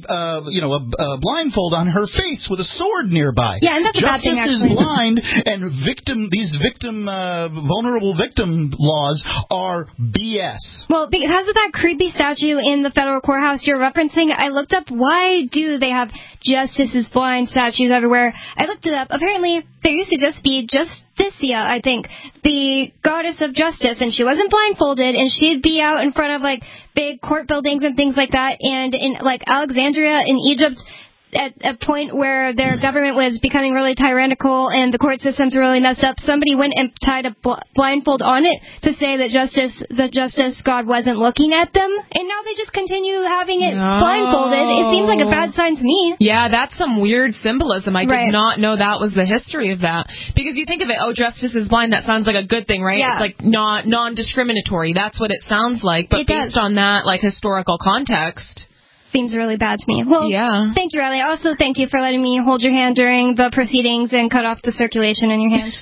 a blindfold on her face with a sword nearby. Yeah, and that's a bad thing, Justice actually. is blind, and these vulnerable victim laws are BS. Well, because of that creepy statue in the federal courthouse you're referencing, I looked up why do they have Justice is blind statues everywhere. I looked it up. Apparently, there used to just be Justicia, I think, the goddess of justice, and she wasn't blindfolded, and she'd be out in front of, like, big court buildings and things like that, and in, like, Alexandria in Egypt, at a point where their government was becoming really tyrannical and the court systems were really messed up, somebody went and tied a blindfold on it to say that the justice God wasn't looking at them, and now they just continue having it blindfolded. It seems like a bad sign to me. Yeah, that's some weird symbolism. I did not know that was the history of that. Because you think of it, justice is blind, that sounds like a good thing, right? Yeah. It's like not non-discriminatory. That's what it sounds like. But based on that, like, historical context, seems really bad to me. Well, thank you, Riley. Also, thank you for letting me hold your hand during the proceedings and cut off the circulation in your hand.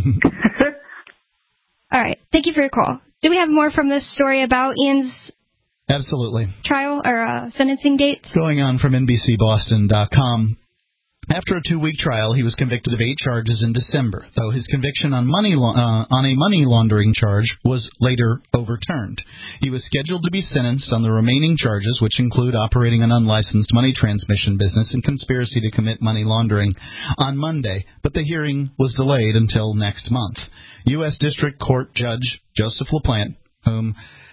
All right. Thank you for your call. Do we have more from this story about Ian's trial or sentencing date? Going on from NBCBoston.com. After a 2-week trial, he was convicted of 8 charges in December, though his conviction on a money laundering charge was later overturned. He was scheduled to be sentenced on the remaining charges, which include operating an unlicensed money transmission business and conspiracy to commit money laundering, on Monday, but the hearing was delayed until next month. U.S. District Court Judge Joseph LaPlante, whom,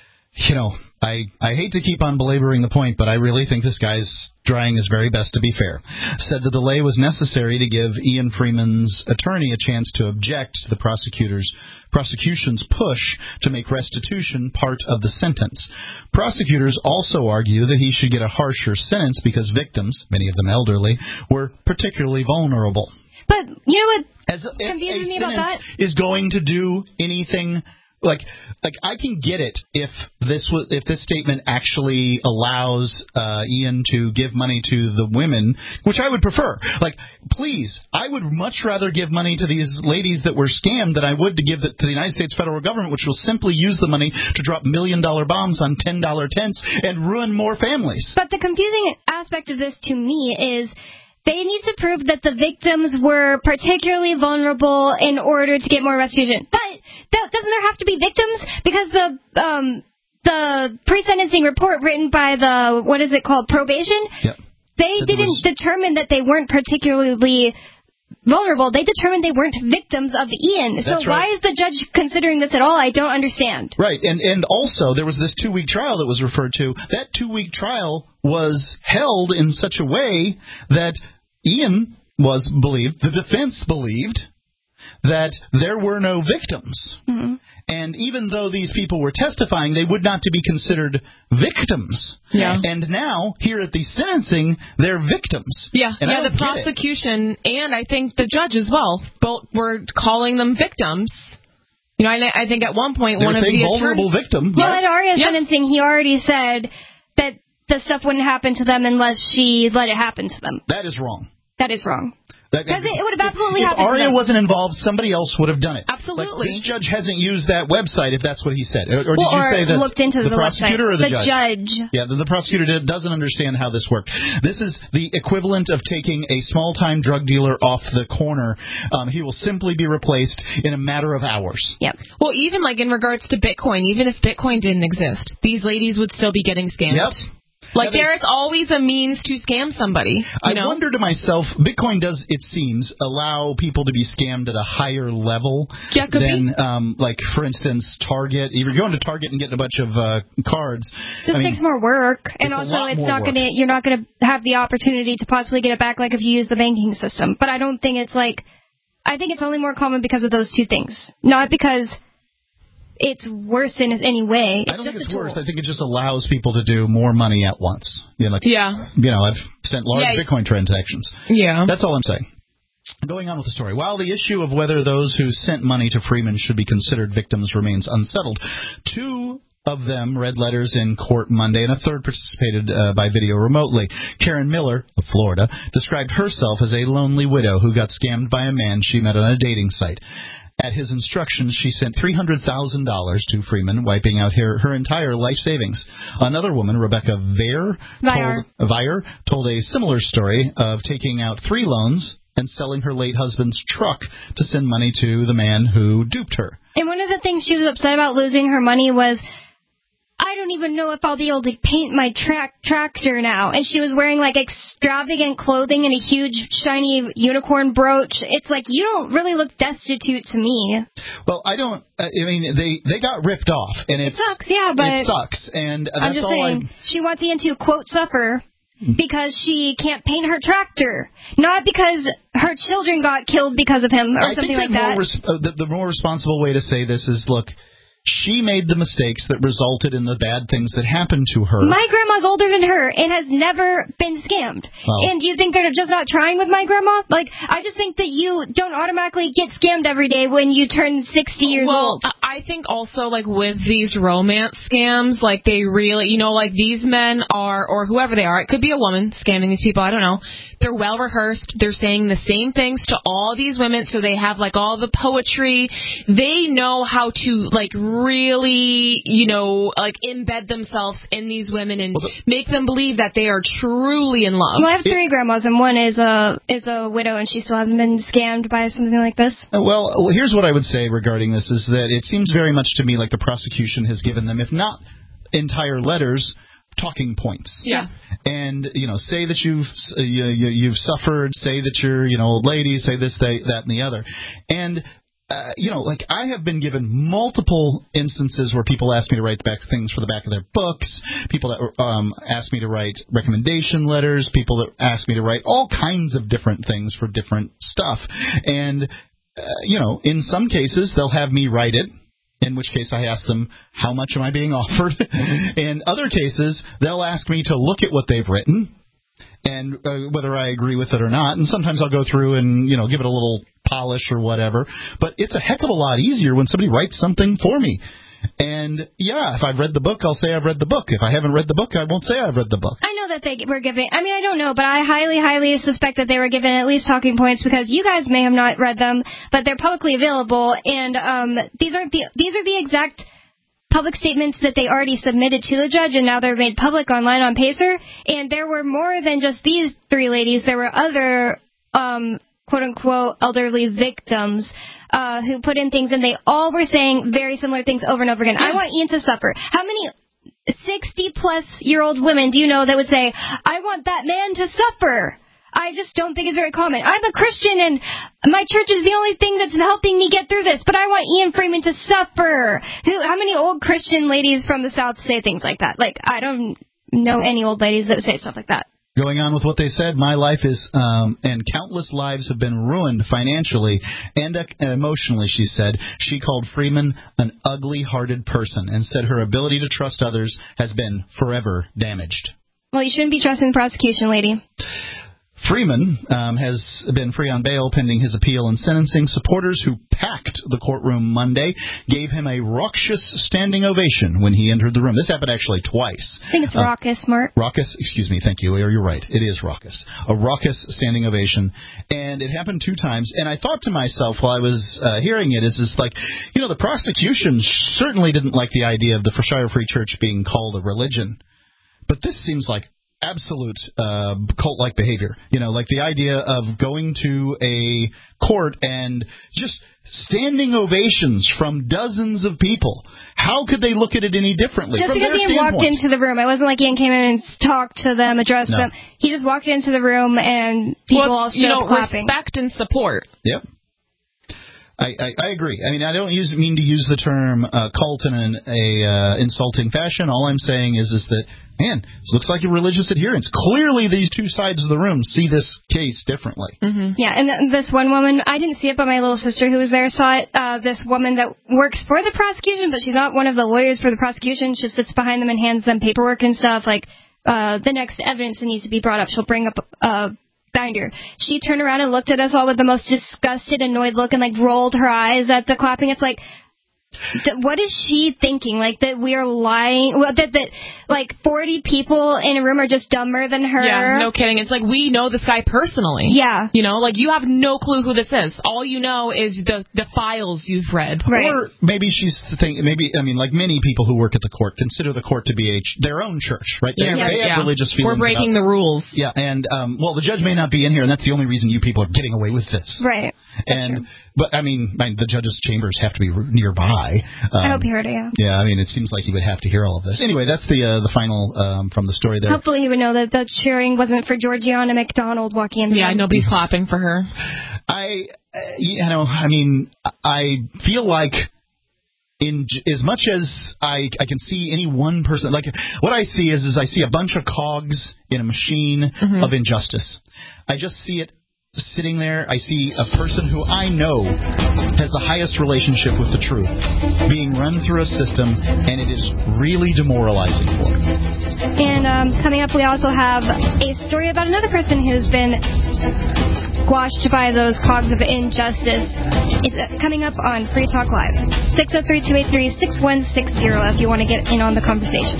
I hate to keep on belaboring the point, but I really think this guy's trying his very best to be fair, said the delay was necessary to give Ian Freeman's attorney a chance to object to the prosecution's push to make restitution part of the sentence. Prosecutors also argue that he should get a harsher sentence because victims, many of them elderly, were particularly vulnerable. But you know what confuses me about that? Is going to do anything. Like I can get it if this statement actually allows Ian to give money to the women, which I would prefer. Like, please, I would much rather give money to these ladies that were scammed than I would to give it to the United States federal government, which will simply use the money to drop $1 million bombs on $10 tents and ruin more families. But the confusing aspect of this to me is they need to prove that the victims were particularly vulnerable in order to get more restitution. But doesn't there have to be victims? Because the pre-sentencing report written by the, what is it called, probation, Yep. They didn't determine that they weren't particularly vulnerable. They determined they weren't victims of Ian. So why is the judge considering this at all? I don't understand. Right, and also there was this 2-week trial that was referred to. That 2-week trial was held in such a way that Ian the defense believed, that there were no victims. Mm-hmm. And even though these people were testifying, they would not to be considered victims. Yeah. And now, here at the sentencing, they're victims. Yeah, and the prosecution and I think the judge as well, both were calling them victims. You know, I think at one point one of the vulnerable victim. Well, at Aria's sentencing, he already said that the stuff wouldn't happen to them unless she let it happen to them. That is wrong. That is wrong. Because it would have absolutely happened. If Aria wasn't involved, somebody else would have done it. Absolutely. Like, this judge hasn't used that website, if that's what he said. Or did you say that looked into the prosecutor website. or the judge? Yeah, the prosecutor doesn't understand how this worked. This is the equivalent of taking a small-time drug dealer off the corner. He will simply be replaced in a matter of hours. Yep. Well, even like in regards to Bitcoin, even if Bitcoin didn't exist, these ladies would still be getting scammed. Yep. Like, there is always a means to scam somebody. I wonder to myself, Bitcoin does, it seems, allow people to be scammed at a higher level than, like, for instance, Target. If you're going to Target and getting a bunch of cards. This takes more work. And also, you're not going to have the opportunity to possibly get it back like if you use the banking system. But I don't think it's like, I think it's only more common because of those two things. Not because it's worse in any way. I don't think it's worse. I think it just allows people to do more money at once. You know, I've sent large Bitcoin transactions. Yeah. That's all I'm saying. Going on with the story. While the issue of whether those who sent money to Freeman should be considered victims remains unsettled, 2 of them read letters in court Monday, and a third participated by video remotely. Karen Miller of Florida described herself as a lonely widow who got scammed by a man she met on a dating site. At his instructions, she sent $300,000 to Freeman, wiping out her entire life savings. Another woman, Rebecca Vire, told a similar story of taking out 3 loans and selling her late husband's truck to send money to the man who duped her. And one of the things she was upset about losing her money was, I don't even know if I'll be able to paint my tractor now. And she was wearing, like, extravagant clothing and a huge, shiny unicorn brooch. It's like, you don't really look destitute to me. Well, I mean, they got ripped off. And it sucks, yeah, but... It sucks, and that's I'm just saying, she wants Ian to, quote, suffer because she can't paint her tractor. Not because her children got killed because of him or something like that. The more responsible way to say this is, look, she made the mistakes that resulted in the bad things that happened to her. My grandma's older than her and has never been scammed. Well, and you think they're just not trying with my grandma? Like, I just think that you don't automatically get scammed every day when you turn 60 years old. I think also, like, with these romance scams, like, they really, you know, like, these men are, or whoever they are, it could be a woman scamming these people, I don't know. They're well rehearsed. They're saying the same things to all these women, so they have, like, all the poetry. They know how to, like, really, you know, like, embed themselves in these women and make them believe that they are truly in love. Well, I have 3 grandmas, and one is a widow, and she still hasn't been scammed by something like this. Well, here's what I would say regarding this, is that it seems very much to me like the prosecution has given them, if not entire letters, talking points. Yeah. And, you know, say that you've suffered, say that you're, you know, old lady, say this, that, and the other. And you know, like, I have been given multiple instances where people ask me to write things for the back of their books, people that ask me to write recommendation letters, people that ask me to write all kinds of different things for different stuff. And, you know, in some cases, they'll have me write it, in which case I ask them, how much am I being offered? In other cases, they'll ask me to look at what they've written and whether I agree with it or not. And sometimes I'll go through and, you know, give it a little polish or whatever. But it's a heck of a lot easier when somebody writes something for me. And, yeah, if I've read the book, I'll say I've read the book. If I haven't read the book, I won't say I've read the book. I know that they were giving, I mean, I don't know, but I highly, highly suspect that they were given at least talking points, because you guys may have not read them, but they're publicly available. And these are the exact public statements that they already submitted to the judge, and now they're made public online on Pacer. And there were more than just these 3 ladies. There were other, quote-unquote, elderly victims who put in things, and they all were saying very similar things over and over again. I want Ian to suffer. How many 60-plus-year-old women do you know that would say, I want that man to suffer? I just don't think it's very common. I'm a Christian, and my church is the only thing that's helping me get through this, but I want Ian Freeman to suffer. How many old Christian ladies from the South say things like that? Like, I don't know any old ladies that say stuff like that. Going on with what they said, my life is, and countless lives have been ruined financially and emotionally, she said. She called Freeman an ugly-hearted person and said her ability to trust others has been forever damaged. Well, you shouldn't be trusting the prosecution, lady. Freeman has been free on bail pending his appeal and sentencing. Supporters who packed the courtroom Monday gave him a raucous standing ovation when he entered the room. This happened actually twice. I think it's raucous, Mark. Raucous, excuse me, thank you. You're right. It is raucous. A raucous standing ovation. And it happened 2 times. And I thought to myself while I was hearing it, is like, the prosecution certainly didn't like the idea of the Shire Free Church being called a religion. But this seems like absolute cult-like behavior. Like the idea of going to a court and just standing ovations from dozens of people. How could they look at it any differently? Just because Ian walked into the room. It wasn't like Ian came in and talked to them, addressed them. He just walked into the room and people all stood up clapping. Respect and support. Yep. I agree. I mean, I don't mean to use the term cult in an insulting fashion. All I'm saying is that, man, this looks like a religious adherence. Clearly, these 2 sides of the room see this case differently. Mm-hmm. Yeah, and this one woman, I didn't see it, but my little sister who was there saw it. This woman that works for the prosecution, but she's not one of the lawyers for the prosecution. She sits behind them and hands them paperwork and stuff. Like, the next evidence that needs to be brought up, she'll bring up binder. She turned around and looked at us all with the most disgusted, annoyed look and, rolled her eyes at the clapping. It's like, what is she thinking? Like, that we are lying? That 40 people in a room are just dumber than her? Yeah, no kidding. It's like, we know this guy personally. Yeah. You have no clue who this is. All you know is the files you've read. Right. Or maybe she's thinking, like many people who work at the court consider the court to be their own church, right? They have religious feelings. We're breaking the rules. Yeah, and, the judge may not be in here, and that's the only reason you people are getting away with this. Right. But, the judge's chambers have to be nearby. I hope he heard it, yeah. Yeah, it seems like he would have to hear all of this. Anyway, that's the final from the story there. Hopefully he would know that the cheering wasn't for Georgiana McDonald walking in. Yeah, nobody's clapping for her. I feel like in as much as I can see any one person, like what I see is I see a bunch of cogs in a machine of injustice. I just see it sitting there. I see a person who I know has the highest relationship with the truth being run through a system, and it is really demoralizing for him. And coming up, we also have a story about another person who's been squashed by those cogs of injustice. It's coming up on Free Talk Live. 603-283-6160 if you want to get in on the conversation.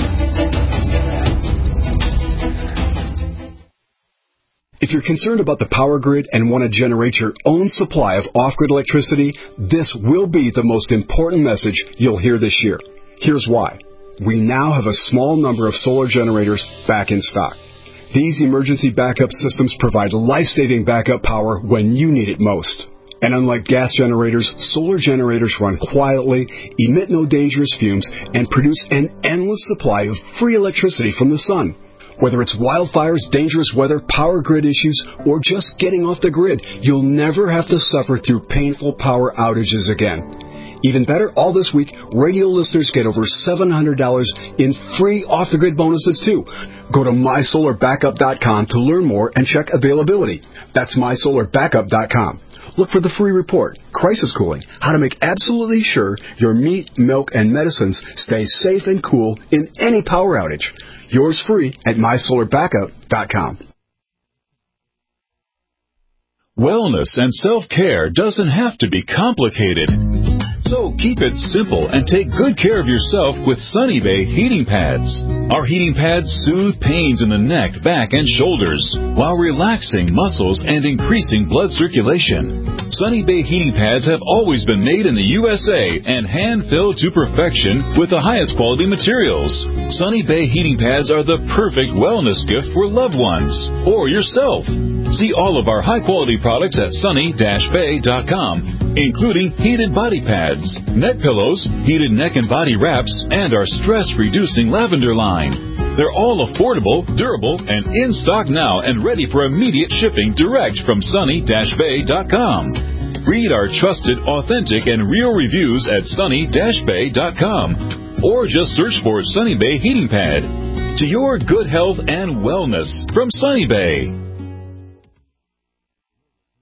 If you're concerned about the power grid and want to generate your own supply of off-grid electricity, this will be the most important message you'll hear this year. Here's why. We now have a small number of solar generators back in stock. These emergency backup systems provide life-saving backup power when you need it most. And unlike gas generators, solar generators run quietly, emit no dangerous fumes, and produce an endless supply of free electricity from the sun. Whether it's wildfires, dangerous weather, power grid issues, or just getting off the grid, you'll never have to suffer through painful power outages again. Even better, all this week, radio listeners get over $700 in free off-the-grid bonuses, too. Go to mysolarbackup.com to learn more and check availability. That's mysolarbackup.com. Look for the free report, Crisis Cooling, how to make absolutely sure your meat, milk, and medicines stay safe and cool in any power outage. Yours free at mysolarbackup.com. Wellness and self-care doesn't have to be complicated. So keep it simple and take good care of yourself with Sunny Bay heating pads. Our heating pads soothe pains in the neck, back, and shoulders while relaxing muscles and increasing blood circulation. Sunny Bay heating pads have always been made in the USA and hand-filled to perfection with the highest quality materials. Sunny Bay heating pads are the perfect wellness gift for loved ones or yourself. See all of our high-quality products at sunny-bay.com, including heated body pads, neck pillows, heated neck and body wraps, and our stress-reducing lavender line. They're all affordable, durable, and in stock now and ready for immediate shipping direct from sunny-bay.com. Read our trusted, authentic, and real reviews at sunny-bay.com or just search for Sunny Bay Heating Pad. To your good health and wellness from Sunny Bay.